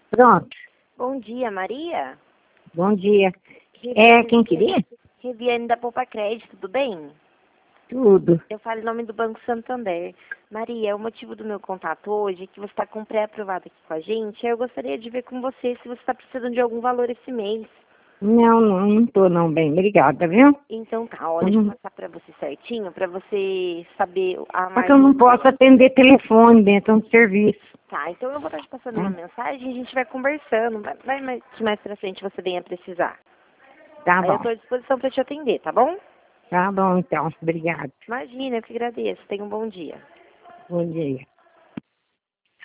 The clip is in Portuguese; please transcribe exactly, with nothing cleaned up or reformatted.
Pronto. Bom dia, Maria. Bom dia. É, quem queria? Reviane da Poupa Crédito, tudo bem? Tudo. Eu falo em nome do Banco Santander. Maria, o motivo do meu contato hoje é que você está com pré-aprovado aqui com a gente. Eu gostaria de ver com você se você está precisando de algum valor esse mês. Não, não, não tô não, bem. Obrigada, viu? Então tá, ó, deixa eu Uhum. passar para você certinho, para você saber a Só mais... que eu não posso atender telefone dentro do serviço. Tá, então eu vou estar te passando uma Tá, mensagem e a gente vai conversando. Vai, vai mais, que mais pra frente você venha precisar. tá Aí eu bom. estou à disposição para te atender, tá bom? Tá bom, então. Obrigada. Imagina, eu que agradeço. Tenha um bom dia. Bom dia.